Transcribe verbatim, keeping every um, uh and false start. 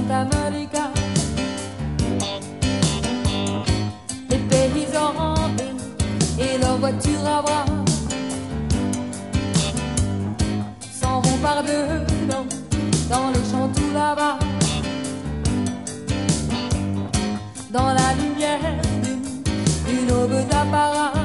Santa Monica. Les paysans et leurs voitures à bras s'en vont par dedans dans les champs tout là-bas. Dans la lumière d'une aube d'apparat,